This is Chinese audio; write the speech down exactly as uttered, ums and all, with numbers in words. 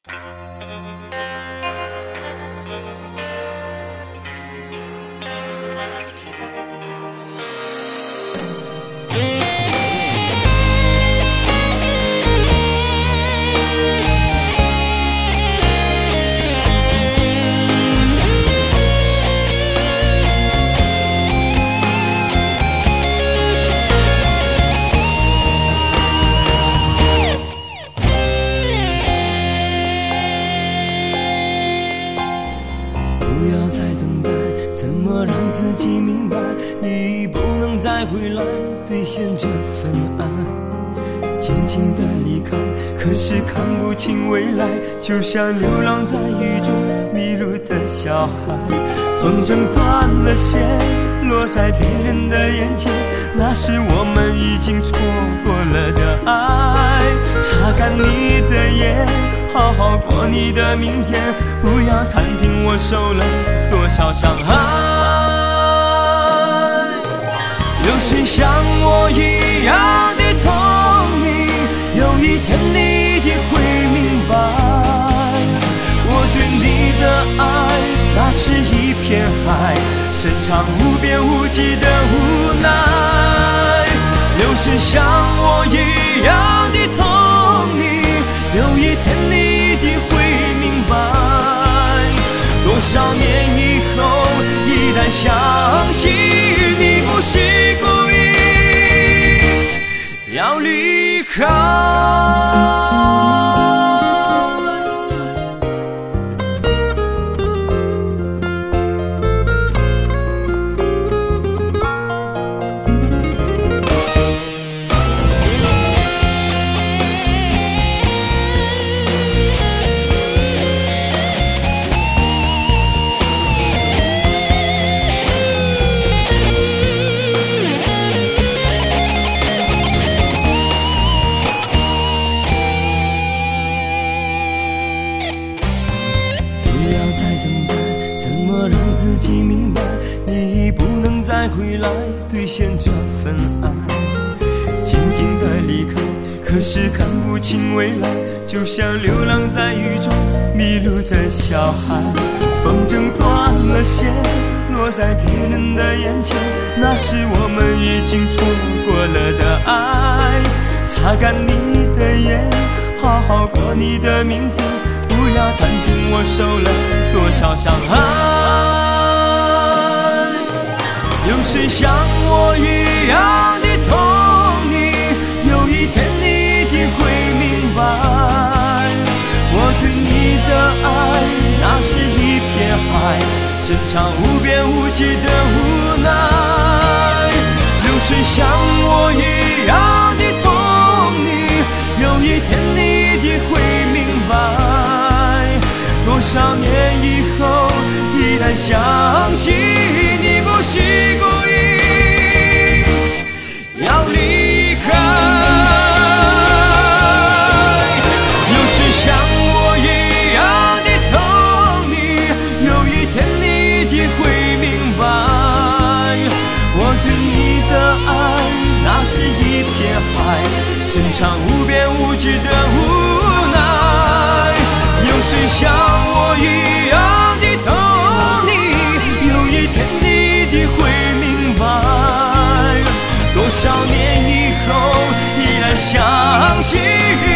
不要再等待，怎么让自己明白，你不能再回来兑现这份爱。静静的离开，可是看不清未来，就像流浪在雨中迷路的小孩。风筝断了线，落在别人的眼前，那是我们已经错过了的爱。擦干你的眼，好好过你的明天，不要探听我受了多少伤害。有谁像我一样的痛你，有一天你一定会明白，我对你的爱那是一片海，深长无边无际的无奈。有谁像我一样的痛你，有一天你一定会明白，多少年以后依然相信你不是故意要离开。让自己明白，你不能再回来兑现这份爱。静静的离开，可是看不清未来，就像流浪在雨中迷路的小孩。风筝断了线，落在别人的眼前，那是我们已经错过了的爱。擦干你的眼，好好过你的明天，不要探听我受了多少伤害。有谁像我一样的痛你，有一天你一定会明白，我对你的爱那是一片海，深长无边无际的无奈。有谁像我一样的痛你，有一天你一定会明白，多少年以后依然相信你不是故意要离开。有谁像我一样的痛你，有一天你一定会明白，我对你的爱那是一片海，深长无边无际的无奈。有谁像我一样的痛你，有一天你一定会明白，多少年以后依然相信